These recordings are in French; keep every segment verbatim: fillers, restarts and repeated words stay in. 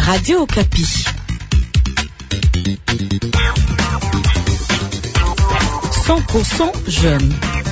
Radio Okapi. cent pour cent jeunes.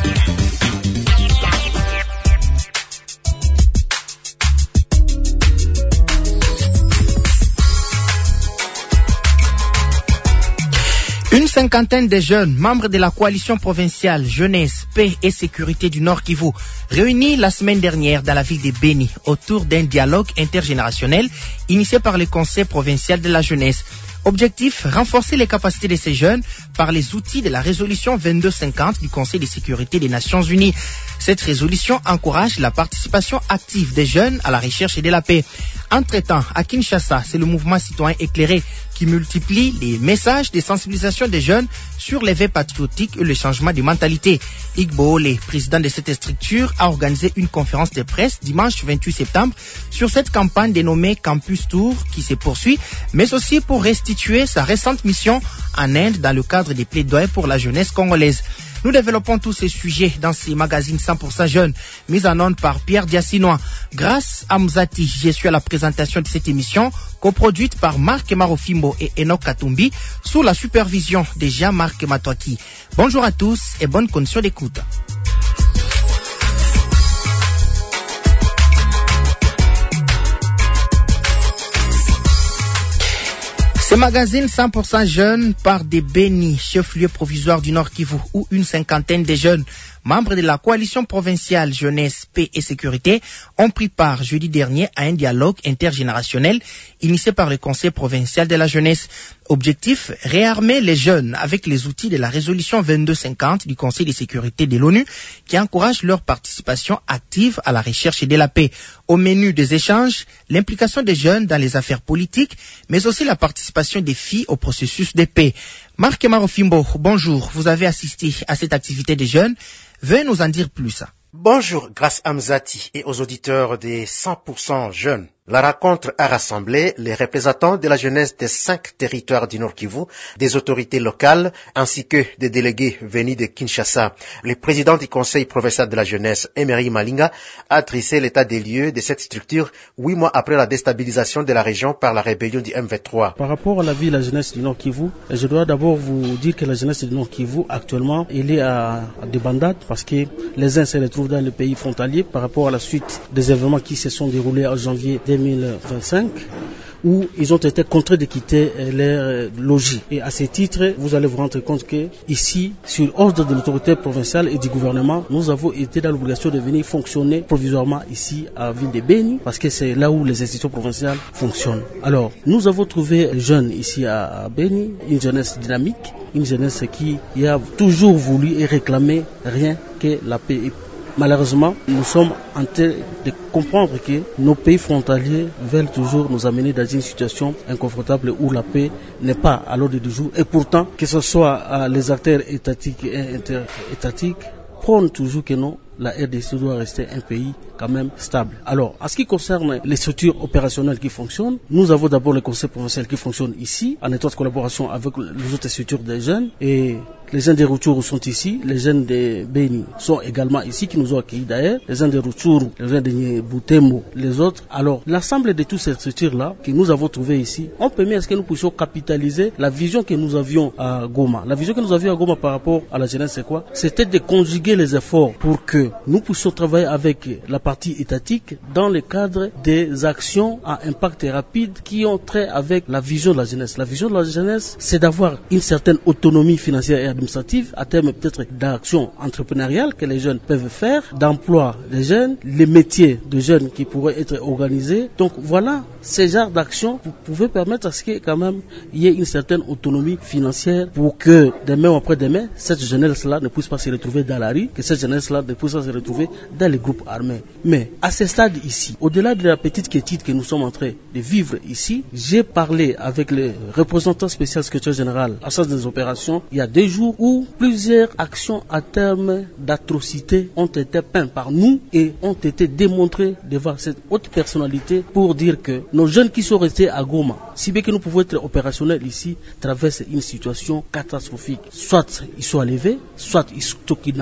Une cinquantaine de jeunes, membres de la coalition provinciale Jeunesse, Paix et Sécurité du Nord Kivu, réunis la semaine dernière dans la ville de Beni autour d'un dialogue intergénérationnel initié par le Conseil provincial de la jeunesse. Objectif, renforcer les capacités de ces jeunes par les outils de la résolution vingt-deux cinquante du Conseil de sécurité des Nations Unies. Cette résolution encourage la participation active des jeunes à la recherche de la paix. Entre-temps, à Kinshasa, c'est le mouvement citoyen éclairé qui multiplie les messages de sensibilisation des jeunes sur l'éveil patriotique et le changement de mentalité. Igbo, le président de cette structure, a organisé une conférence de presse dimanche vingt-huit septembre sur cette campagne dénommée Campus Tour qui se poursuit, mais aussi pour restituer sa récente mission en Inde dans le cadre des plaidoyers pour la jeunesse congolaise. Nous développons tous ces sujets dans ces magazines cent pour cent jeunes, mis en onde par Pierre Diassinois. Grâce à Mzati, je suis à la présentation de cette émission, coproduite par Marc Marofimbo et Enoch Katumbi, sous la supervision de Jean-Marc Matouaki. Bonjour à tous et bonne condition d'écoute. Ce magazine cent pour cent jeunes part de Beni, chef-lieu provisoire du Nord Kivu, où une cinquantaine de jeunes, membres de la coalition provinciale Jeunesse, Paix et Sécurité, ont pris part jeudi dernier à un dialogue intergénérationnel initié par le Conseil provincial de la jeunesse. Objectif, réarmer les jeunes avec les outils de la résolution vingt-deux cinquante du Conseil de sécurité de l'ONU qui encourage leur participation active à la recherche de la paix. Au menu des échanges, l'implication des jeunes dans les affaires politiques, mais aussi la participation des filles au processus de paix. Marc Marofimbo, bonjour. Vous avez assisté à cette activité des jeunes. Veuillez nous en dire plus. Bonjour, grâce à Mzati et aux auditeurs des cent pour cent jeunes. La rencontre a rassemblé les représentants de la jeunesse des cinq territoires du Nord Kivu, des autorités locales, ainsi que des délégués venus de Kinshasa. Le président du Conseil provincial de la jeunesse, Emery Malinga, a dressé l'état des lieux de cette structure huit mois après la déstabilisation de la région par la rébellion du M vingt-trois. Par rapport à la vie de la jeunesse du Nord Kivu, je dois d'abord vous dire que la jeunesse du Nord Kivu, actuellement, elle est à, à des bandades parce que les uns se retrouvent dans le pays frontalier par rapport à la suite des événements qui se sont déroulés en janvier deux mille vingt-cinq, où ils ont été contraints de quitter leur logis. Et à ce titre, vous allez vous rendre compte que ici, sur ordre de l'autorité provinciale et du gouvernement, nous avons été dans l'obligation de venir fonctionner provisoirement ici à la ville de Beni, parce que c'est là où les institutions provinciales fonctionnent. Alors, nous avons trouvé les jeunes ici à Beni, une jeunesse dynamique, une jeunesse qui a toujours voulu et réclamé rien que la paix. Malheureusement, nous sommes en train de comprendre que nos pays frontaliers veulent toujours nous amener dans une situation inconfortable où la paix n'est pas à l'ordre du jour. Et pourtant, que ce soit les acteurs étatiques et interétatiques, prônent toujours que non, la R D C doit rester un pays quand même stable. Alors, en ce qui concerne les structures opérationnelles qui fonctionnent, nous avons d'abord le conseil provincial qui fonctionne ici, en étroite collaboration avec les autres structures des jeunes. Et les jeunes de Rutshuru sont ici, les jeunes de Beni sont également ici, qui nous ont accueillis d'ailleurs, les jeunes de Rutshuru, les jeunes de Butembo, les autres. Alors, l'ensemble de toutes ces structures-là que nous avons trouvées ici ont permis à ce que nous puissions capitaliser la vision que nous avions à Goma. La vision que nous avions à Goma par rapport à la jeunesse, c'est quoi? C'était de conjuguer les efforts pour que nous puissions travailler avec la partie étatique dans le cadre des actions à impact rapide qui ont trait avec la vision de la jeunesse. La vision de la jeunesse, c'est d'avoir une certaine autonomie financière et administrative, à terme peut-être d'actions entrepreneuriales que les jeunes peuvent faire, d'emploi des jeunes, les métiers de jeunes qui pourraient être organisés. Donc voilà, ces genres d'actions pouvaient permettre à ce qu'il quand même y ait une certaine autonomie financière pour que demain ou après-demain, cette jeunesse-là ne puisse pas se retrouver dans la rue, que cette jeunesse-là ne puisse pas se retrouver dans les groupes armés. Mais à ce stade ici, au-delà de la petite quiétude que nous sommes en train de vivre ici, j'ai parlé avec le représentant spécial secrétaire général à charge des opérations il y a deux jours où plusieurs actions à terme d'atrocités ont été peintes par nous et ont été démontrées devant cette haute personnalité pour dire que nos jeunes qui sont restés à Goma, si bien que nous pouvons être opérationnels ici, traversent une situation catastrophique. Soit ils sont enlevés, soit ils sont kidnappés,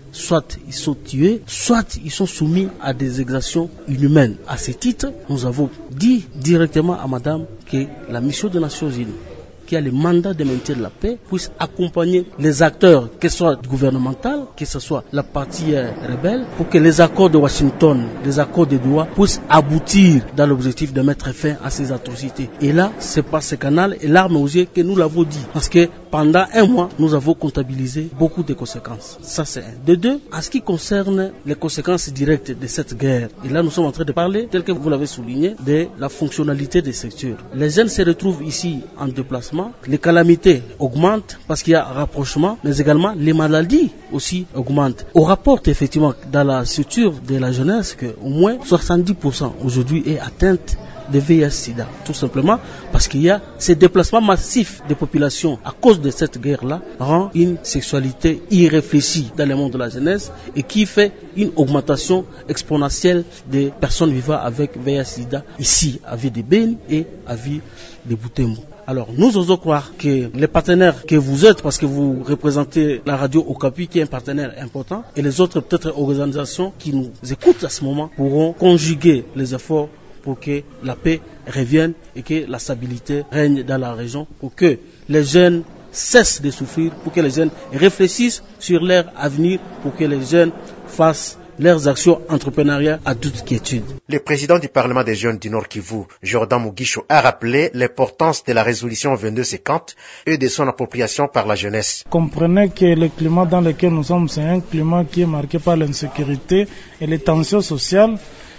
soit ils sont tués, soit ils sont soumis à des exactions inhumaines. À ce titre, nous avons dit directement à madame que la mission des Nations Unies, qui a le mandat de maintenir la paix, puisse accompagner les acteurs, que ce soit gouvernemental, que ce soit la partie euh, rebelle, pour que les accords de Washington, les accords de Doha, puissent aboutir dans l'objectif de mettre fin à ces atrocités. Et là, c'est par ce canal et l'arme aux yeux que nous l'avons dit. Parce que pendant un mois, nous avons comptabilisé beaucoup de conséquences. Ça, c'est un. De deux, en ce qui concerne les conséquences directes de cette guerre, et là, nous sommes en train de parler, tel que vous l'avez souligné, de la fonctionnalité des secteurs. Les jeunes se retrouvent ici en déplacement. Les calamités augmentent parce qu'il y a un rapprochement, mais également les maladies aussi augmentent. On rapporte effectivement dans la structure de la jeunesse qu'au moins soixante-dix pour cent aujourd'hui est atteinte de V I H sida. Tout simplement parce qu'il y a ces déplacements massifs de populations à cause de cette guerre-là, rend une sexualité irréfléchie dans le monde de la jeunesse et qui fait une augmentation exponentielle des personnes vivant avec V I H sida ici à Ville de Béni et à Ville de Butembo. Alors, nous osons croire que les partenaires que vous êtes, parce que vous représentez la radio Okapi, qui est un partenaire important, et les autres peut-être organisations qui nous écoutent à ce moment, pourront conjuguer les efforts pour que la paix revienne et que la stabilité règne dans la région, pour que les jeunes cessent de souffrir, pour que les jeunes réfléchissent sur leur avenir, pour que les jeunes fassent leurs actions entrepreneuriales à toute quiétude. Le président du Parlement des jeunes du Nord Kivu, Jordan Mugisho, a rappelé l'importance de la résolution vingt-deux cinquante et de son appropriation par la jeunesse. Comprenez que le climat dans lequel nous sommes, c'est un climat qui est marqué par l'insécurité et les tensions sociales.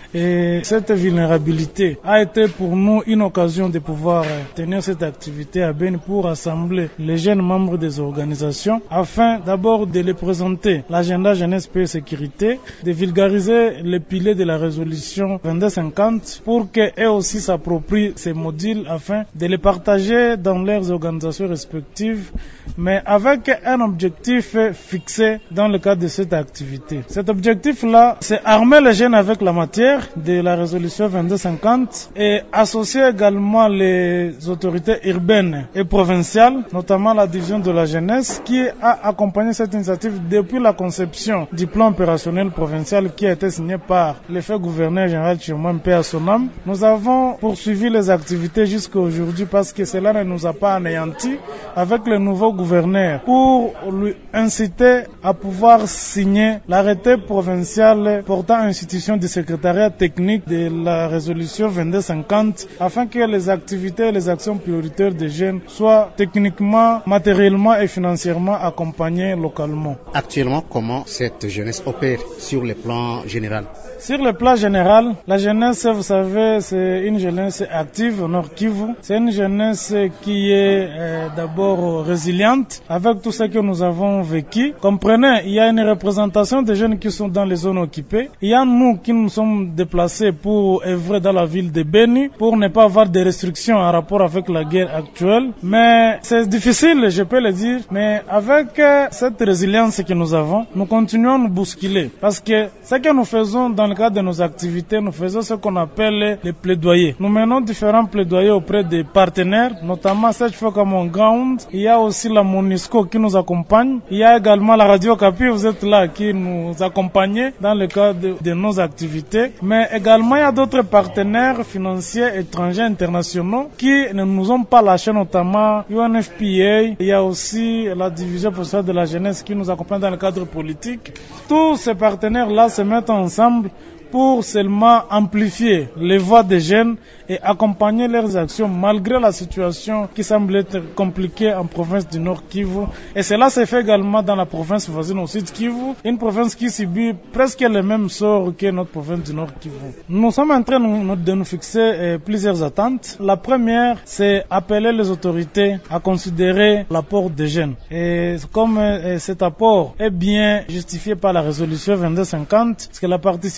Et cette vulnérabilité a été pour nous une occasion de pouvoir tenir cette activité à Béni pour rassembler les jeunes membres des organisations afin d'abord de les présenter l'agenda jeunesse, paix et sécurité, de vulgariser les piliers de la résolution vingt-deux cinquante pour qu'eux aussi s'approprient ces modules afin de les partager dans leurs organisations respectives, mais avec un objectif fixé dans le cadre de cette activité. Cet objectif-là, c'est armer les jeunes avec la matière de la résolution vingt-deux cinquante et associer également les autorités urbaines et provinciales, notamment la division de la jeunesse, qui a accompagné cette initiative depuis la conception du plan opérationnel provincial qui a été signé par le fait gouverneur général Chirmouin Paix à son âme. Nous avons poursuivi les activités jusqu'à aujourd'hui parce que cela ne nous a pas anéantis avec le nouveau gouverneur pour lui inciter à pouvoir signer l'arrêté provincial portant institution du secrétariat technique de la résolution vingt-deux cinquante afin que les activités et les actions prioritaires des jeunes soient techniquement, matériellement et financièrement accompagnées localement. Actuellement, comment cette jeunesse opère sur le plan général? Sur le plan général, la jeunesse, vous savez, c'est une jeunesse active au Nord Kivu. C'est une jeunesse qui est euh, d'abord résiliente avec tout ce que nous avons vécu. Comprenez, il y a une représentation des jeunes qui sont dans les zones occupées. Il y a nous qui nous sommes déplacés pour œuvrer dans la ville de Béni pour ne pas avoir de restrictions en rapport avec la guerre actuelle. Mais c'est difficile, je peux le dire. Mais avec euh, cette résilience que nous avons, nous continuons à nous bousculer. Parce que ce que nous faisons dans Dans le cadre de nos activités, nous faisons ce qu'on appelle les plaidoyers. Nous menons différents plaidoyers auprès des partenaires, notamment cette fois comme on ground. Il y a aussi la MONUSCO qui nous accompagne. Il y a également la Radio Okapi, vous êtes là, qui nous accompagne dans le cadre de, de nos activités. Mais également, il y a d'autres partenaires financiers étrangers, internationaux, qui ne nous ont pas lâchés, notamment U N F P A. Il y a aussi la division provinciale de la jeunesse qui nous accompagne dans le cadre politique. Tous ces partenaires-là se mettent ensemble pour seulement amplifier les voix des jeunes et accompagner leurs actions malgré la situation qui semble être compliquée en province du Nord Kivu. Et cela se fait également dans la province voisine au Sud Kivu, une province qui subit presque le même sort que notre province du Nord Kivu. Nous sommes en train de nous fixer euh, plusieurs attentes. La première, c'est appeler les autorités à considérer l'apport des jeunes. Et comme euh, cet apport est bien justifié par la résolution vingt-deux cinquante, parce que la participation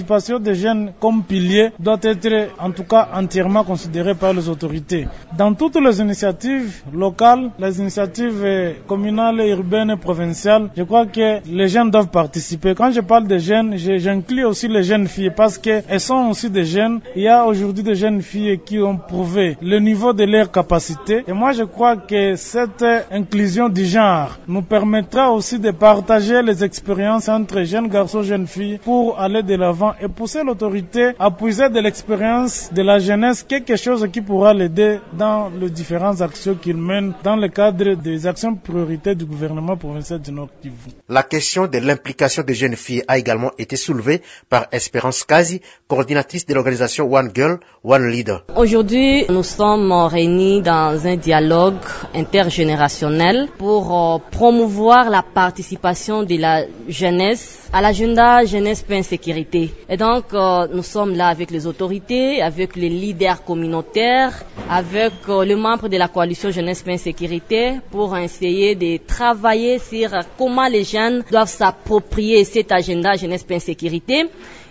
des jeunes comme pilier doit être en tout cas entièrement considéré par les autorités. Dans toutes les initiatives locales, les initiatives communales, urbaines et provinciales, je crois que les jeunes doivent participer. Quand je parle de jeunes, j'inclus aussi les jeunes filles parce qu'elles sont aussi des jeunes. Il y a aujourd'hui des jeunes filles qui ont prouvé le niveau de leurs capacités. Et moi, je crois que cette inclusion du genre nous permettra aussi de partager les expériences entre jeunes garçons et jeunes filles pour aller de l'avant et pousser l'autorité à puiser de l'expérience de la jeunesse quelque chose qui pourra l'aider dans les différentes actions qu'il mène dans le cadre des actions prioritaires du gouvernement provincial du Nord Kivu. La question de l'implication des jeunes filles a également été soulevée par Espérance Kazi, coordinatrice de l'organisation One Girl, One Leader. Aujourd'hui, nous sommes réunis dans un dialogue intergénérationnel pour euh, promouvoir la participation de la jeunesse à l'agenda jeunesse paix et sécurité. Et donc, euh, nous sommes là avec les autorités, avec les leaders communautaires, avec euh, les membres de la coalition jeunesse paix et sécurité pour essayer de travailler sur comment les jeunes doivent s'approprier cet agenda jeunesse paix et sécurité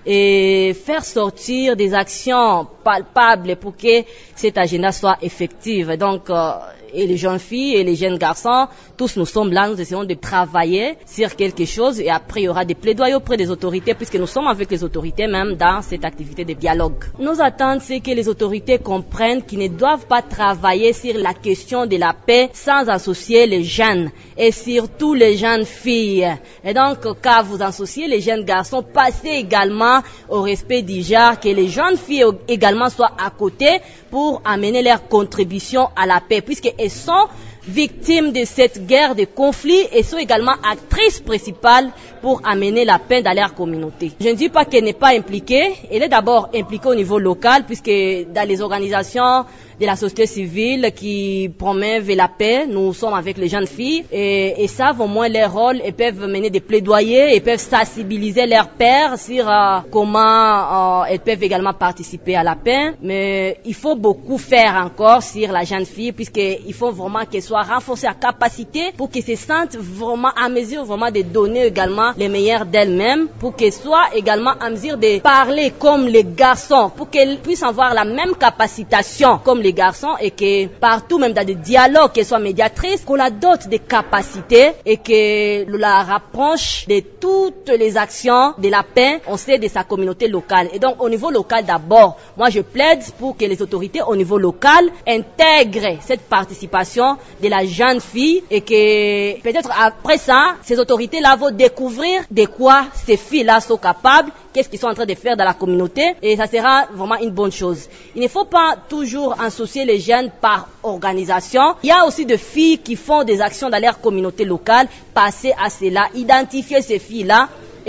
et faire sortir des actions palpables pour que cet agenda soit effectif. Donc, euh, et les jeunes filles et les jeunes garçons, tous nous sommes là, nous essayons de travailler sur quelque chose et après il y aura des plaidoyers auprès des autorités puisque nous sommes avec les autorités même dans cette activité de dialogue. Nos attentes, c'est que les autorités comprennent qu'ils ne doivent pas travailler sur la question de la paix sans associer les jeunes et surtout les jeunes filles. Et donc, quand vous associez les jeunes garçons, passez également au respect du genre, que les jeunes filles également soient à côté pour amener leur contribution à la paix puisqu'elles sont victimes de cette guerre, de conflit et sont également actrices principales pour amener la paix dans leur communauté. Je ne dis pas qu'elle n'est pas impliquée, elle est d'abord impliquée au niveau local puisque dans les organisations de la société civile qui promeuvent la paix, nous sommes avec les jeunes filles et, et savent au moins leur rôle et peuvent mener des plaidoyers et peuvent sensibiliser leurs pairs sur euh, comment euh, elles peuvent également participer à la paix. Mais il faut beaucoup faire encore sur la jeune fille puisqu'il faut vraiment qu'elle soit renforcée à capacité pour qu'elle se sente vraiment à mesure vraiment de donner également les meilleurs d'elle-même, pour qu'elle soit également à mesure de parler comme les garçons, pour qu'elle puisse avoir la même capacitation comme les garçons et que partout, même dans des dialogues, qu'elle soit médiatrice, qu'on la dote des capacités et que la rapproche de toutes les actions de la paix, on sait de sa communauté locale. Et donc, au niveau local d'abord, moi je plaide pour que les autorités au niveau local intègrent cette participation de la jeune fille et que peut-être après ça, ces autorités-là vont découvrir de quoi ces filles-là sont capables, qu'est-ce qu'ils sont en train de faire dans la communauté et ça sera vraiment une bonne chose. Il ne faut pas toujours associer les jeunes par organisation. Il y a aussi des filles qui font des actions dans leur communauté locale. Passer à cela, identifier ces filles-là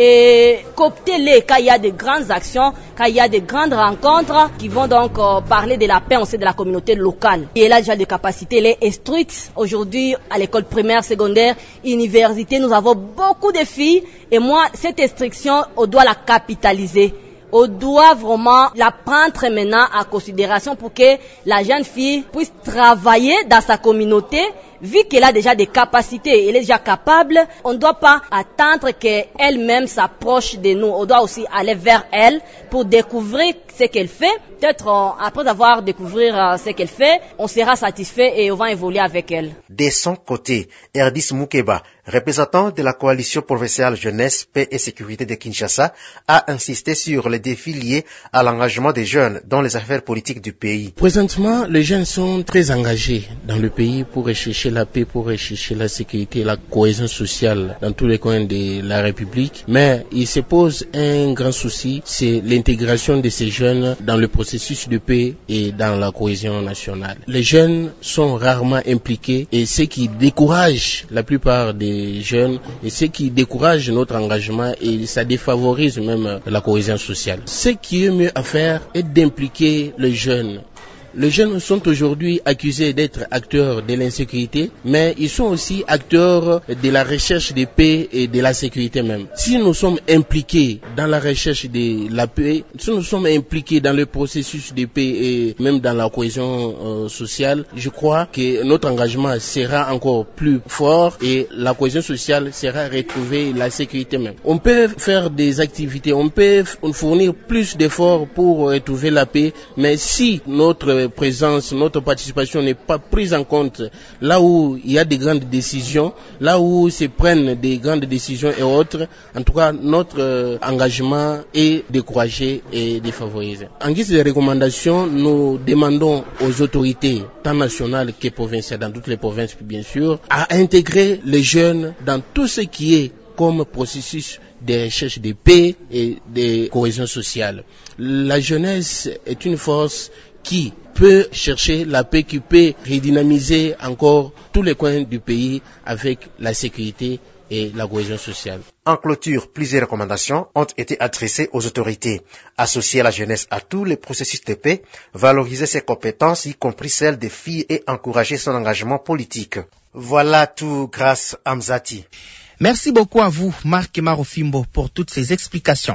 et coopter-les quand il y a de grandes actions, quand il y a de grandes rencontres qui vont donc euh, parler de la paix au sein de la communauté locale. Et elle a déjà des capacités, elle est instruite. Aujourd'hui, à l'école primaire, secondaire, université, nous avons beaucoup de filles et moi, cette instruction, on doit la capitaliser. On doit vraiment la prendre maintenant en considération pour que la jeune fille puisse travailler dans sa communauté. Vu qu'elle a déjà des capacités, elle est déjà capable, on ne doit pas attendre qu'elle-même s'approche de nous. On doit aussi aller vers elle pour découvrir ce qu'elle fait. Peut-être euh, après avoir découvert euh, ce qu'elle fait, on sera satisfait et on va évoluer avec elle. De son côté, Erdis Moukeba, représentant de la coalition provinciale jeunesse, paix et sécurité de Kinshasa, a insisté sur les défis liés à l'engagement des jeunes dans les affaires politiques du pays. Présentement, les jeunes sont très engagés dans le pays pour rechercher la paix, pour rechercher la sécurité et la cohésion sociale dans tous les coins de la République. Mais il se pose un grand souci, c'est l'intégration de ces jeunes dans le processus de paix et dans la cohésion nationale. Les jeunes sont rarement impliqués et ce qui décourage la plupart des jeunes et ce qui décourage notre engagement et ça défavorise même la cohésion sociale. Ce qui est mieux à faire est d'impliquer les jeunes Les jeunes sont aujourd'hui accusés d'être acteurs de l'insécurité, mais ils sont aussi acteurs de la recherche de paix et de la sécurité même. Si nous sommes impliqués dans la recherche de la paix, si nous sommes impliqués dans le processus de paix et même dans la cohésion euh, sociale, je crois que notre engagement sera encore plus fort et la cohésion sociale sera retrouvée, la sécurité même. On peut faire des activités, on peut fournir plus d'efforts pour retrouver la paix, mais si notre présence, notre participation n'est pas prise en compte là où il y a des grandes décisions, là où se prennent des grandes décisions et autres, en tout cas notre euh, engagement est découragé et défavorisé. En guise de recommandation, nous demandons aux autorités, tant nationales que provinciales, dans toutes les provinces bien sûr, à intégrer les jeunes dans tout ce qui est comme processus de recherche de paix et de cohésion sociale. La jeunesse est une force qui peut chercher la paix, qui peut redynamiser encore tous les coins du pays avec la sécurité et la cohésion sociale. En clôture, plusieurs recommandations ont été adressées aux autorités. Associer la jeunesse à tous les processus de paix, valoriser ses compétences, y compris celles des filles, et encourager son engagement politique. Voilà tout grâce à Mzati. Merci beaucoup à vous, Marc Marofimbo, pour toutes ces explications.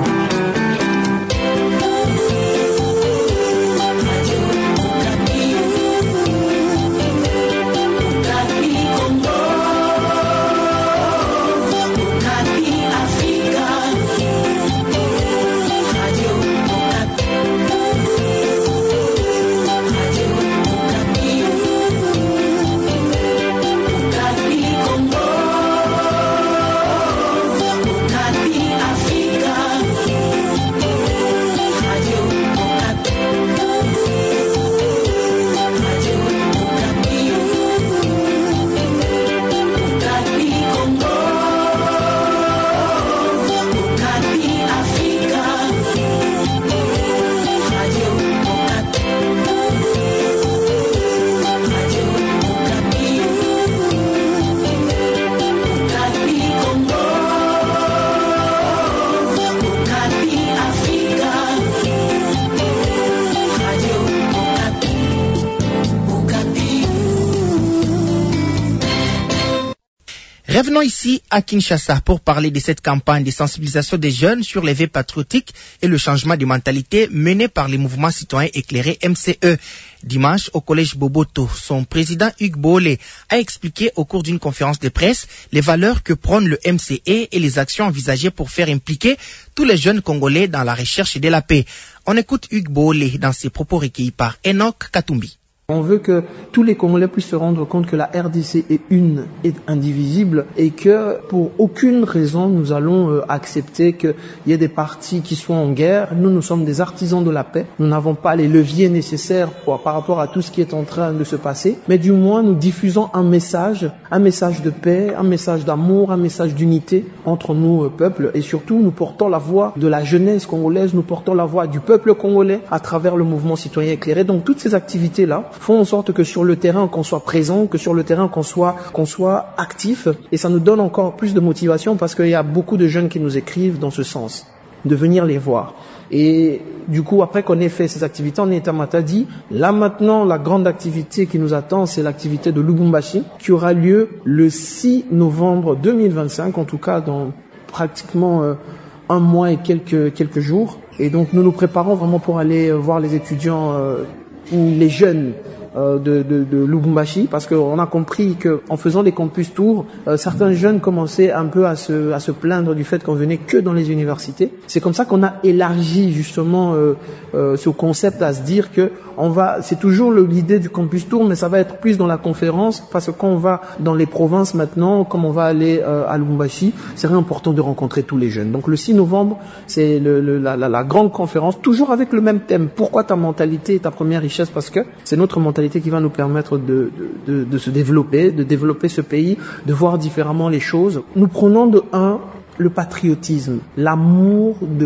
Revenons ici à Kinshasa pour parler de cette campagne de sensibilisation des jeunes sur les vœux patriotiques et le changement de mentalité menée par les mouvements citoyens éclairés M C E. Dimanche, au collège Boboto, son président Hugues Bolé a expliqué au cours d'une conférence de presse les valeurs que prône le M C E et les actions envisagées pour faire impliquer tous les jeunes Congolais dans la recherche de la paix. On écoute Hugues Bolé dans ses propos recueillis par Enoch Katumbi. On veut que tous les Congolais puissent se rendre compte que la R D C est une, est indivisible et que pour aucune raison nous allons euh, accepter qu'il y ait des partis qui soient en guerre. Nous, nous sommes des artisans de la paix. Nous n'avons pas les leviers nécessaires pour, par rapport à tout ce qui est en train de se passer. Mais du moins, nous diffusons un message, un message de paix, un message d'amour, un message d'unité entre nous, euh, peuples. Et surtout, nous portons la voix de la jeunesse congolaise, nous portons la voix du peuple congolais à travers le mouvement citoyen éclairé. Donc, toutes ces activités-là font en sorte que sur le terrain qu'on soit présent, que sur le terrain qu'on soit qu'on soit actif, et ça nous donne encore plus de motivation parce qu'il y a beaucoup de jeunes qui nous écrivent dans ce sens, de venir les voir. Et du coup, après qu'on ait fait ces activités en État Matadi, là maintenant, la grande activité qui nous attend, c'est l'activité de Lubumbashi, qui aura lieu le six novembre deux mille vingt-cinq, en tout cas dans pratiquement euh, un mois et quelques quelques jours. Et donc, nous nous préparons vraiment pour aller voir les étudiants euh, ou les jeunes euh, de, de, de Lubumbashi, parce qu'on a compris qu'en faisant des campus tours, euh, certains jeunes commençaient un peu à se, à se plaindre du fait qu'on venait que dans les universités. C'est comme ça qu'on a élargi justement euh, euh, ce concept à se dire que on va, c'est toujours l'idée du campus tour, mais ça va être plus dans la conférence, parce que quand on va dans les provinces maintenant, comme on va aller euh, à Lubumbashi, c'est très important de rencontrer tous les jeunes. Donc le six novembre, c'est le, le, la, la, la grande conférence, toujours avec le même thème. Pourquoi ta mentalité est ta première richesse? Parce que c'est notre mentalité qui va nous permettre de, de, de, de se développer, de développer ce pays, de voir différemment les choses. Nous prenons de un le patriotisme, l'amour de la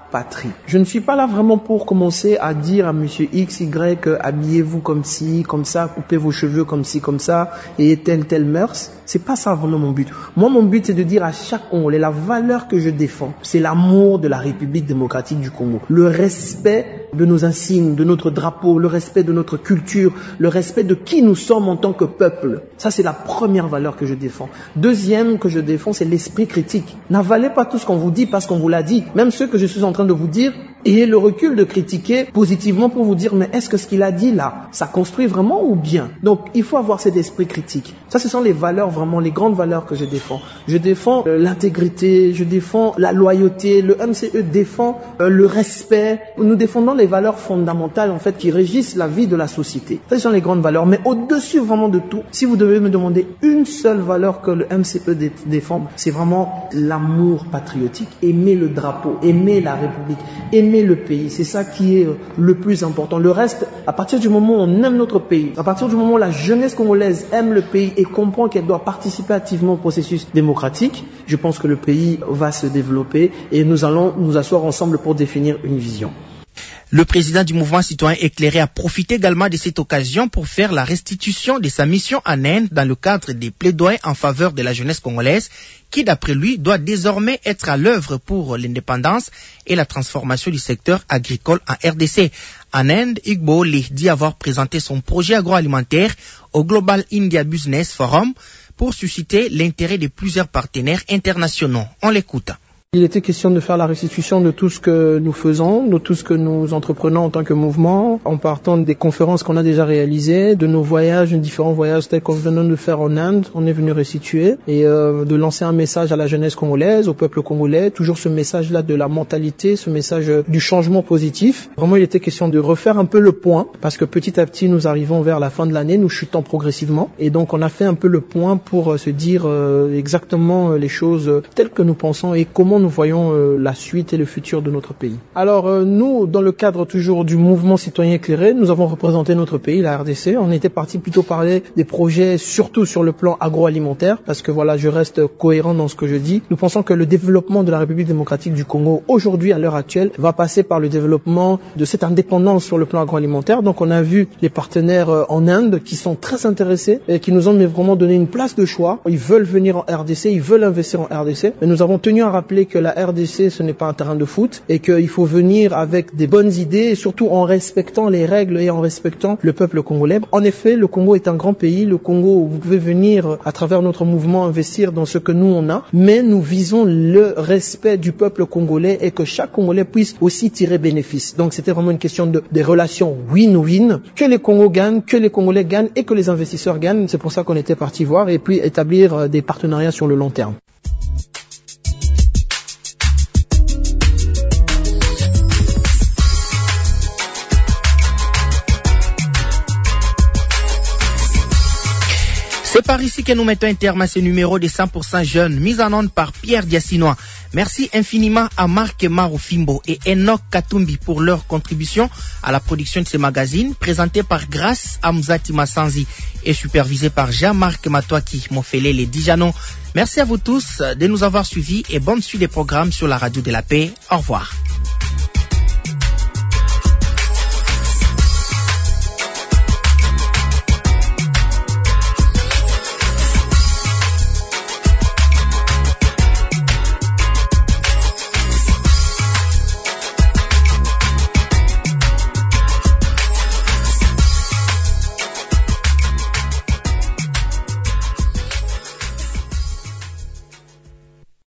patrie. Je ne suis pas là vraiment pour commencer à dire à monsieur X, Y, habillez-vous comme ci, comme ça, coupez vos cheveux comme ci, comme ça, et telle, telle mœurs. C'est pas ça vraiment mon but. Moi, mon but, c'est de dire à chaque Congolais, la valeur que je défends, c'est l'amour de la République démocratique du Congo. Le respect de nos insignes, de notre drapeau, le respect de notre culture, le respect de qui nous sommes en tant que peuple. Ça, c'est la première valeur que je défends. Deuxième que je défends, c'est l'esprit critique. N'avalez pas tout ce qu'on vous dit parce qu'on vous l'a dit. Même ce que je suis en train de vous dire, ayez le recul de critiquer positivement pour vous dire, mais est-ce que ce qu'il a dit là, ça construit vraiment ou bien? Donc, il faut avoir cet esprit critique. Ça, ce sont les valeurs, vraiment, les grandes valeurs que je défends. Je défends euh, l'intégrité, je défends la loyauté, le M C E défend euh, le respect. Nous défendons les valeurs fondamentales, en fait, qui régissent la vie de la société. Ça, ce sont les grandes valeurs. Mais au-dessus, vraiment, de tout, si vous devez me demander une seule valeur que le M C E dé- défend, c'est vraiment l'amour patriotique. Aimer le drapeau, aimer la République, aimer le pays. C'est ça qui est le plus important. Le reste, à partir du moment où on aime notre pays, à partir du moment où la jeunesse congolaise aime le pays et comprend qu'elle doit participer activement au processus démocratique, je pense que le pays va se développer et nous allons nous asseoir ensemble pour définir une vision. Le président du mouvement citoyen éclairé a profité également de cette occasion pour faire la restitution de sa mission en Inde dans le cadre des plaidoyers en faveur de la jeunesse congolaise qui, d'après lui, doit désormais être à l'œuvre pour l'indépendance et la transformation du secteur agricole en R D C. En Inde, Igbo Oli dit avoir présenté son projet agroalimentaire au Global India Business Forum pour susciter l'intérêt de plusieurs partenaires internationaux. On l'écoute. Il était question de faire la restitution de tout ce que nous faisons, de tout ce que nous entreprenons en tant que mouvement, en partant des conférences qu'on a déjà réalisées, de nos voyages, différents voyages tels qu'on venait de faire en Inde, on est venu restituer, et euh, de lancer un message à la jeunesse congolaise, au peuple congolais, toujours ce message-là de la mentalité, ce message du changement positif. Vraiment, il était question de refaire un peu le point, parce que petit à petit, nous arrivons vers la fin de l'année, nous chutons progressivement, et donc on a fait un peu le point pour euh, se dire euh, exactement les choses euh, telles que nous pensons et comment nous voyons euh, la suite et le futur de notre pays. Alors euh, nous, dans le cadre toujours du mouvement citoyen éclairé, nous avons représenté notre pays, la R D C. On était parti plutôt parler des projets, surtout sur le plan agroalimentaire, parce que voilà, je reste cohérent dans ce que je dis. Nous pensons que le développement de la République démocratique du Congo, aujourd'hui, à l'heure actuelle, va passer par le développement de cette indépendance sur le plan agroalimentaire. Donc on a vu les partenaires euh, en Inde qui sont très intéressés et qui nous ont vraiment donné une place de choix. Ils veulent venir en R D C, ils veulent investir en R D C, mais nous avons tenu à rappeler que la R D C, ce n'est pas un terrain de foot et qu'il faut venir avec des bonnes idées et surtout en respectant les règles et en respectant le peuple congolais. En effet, le Congo est un grand pays. Le Congo, vous pouvez venir à travers notre mouvement investir dans ce que nous on a, mais nous visons le respect du peuple congolais et que chaque Congolais puisse aussi tirer bénéfice. Donc c'était vraiment une question de des relations win-win, que les Congos gagnent, que les Congolais gagnent et que les investisseurs gagnent. C'est pour ça qu'on était parti voir et puis établir des partenariats sur le long terme. C'est par ici que nous mettons un terme à ce numéro des cent pour cent jeunes, mis en onde par Pierre Diassinois. Merci infiniment à Marc Marofimbo et Enoch Katumbi pour leur contribution à la production de ce magazine, présenté par Grace Amzati Massanzi et supervisé par Jean-Marc Matouaki Mofele les Dijanon. Merci à vous tous de nous avoir suivis et bonne suite des programmes sur la radio de la paix. Au revoir.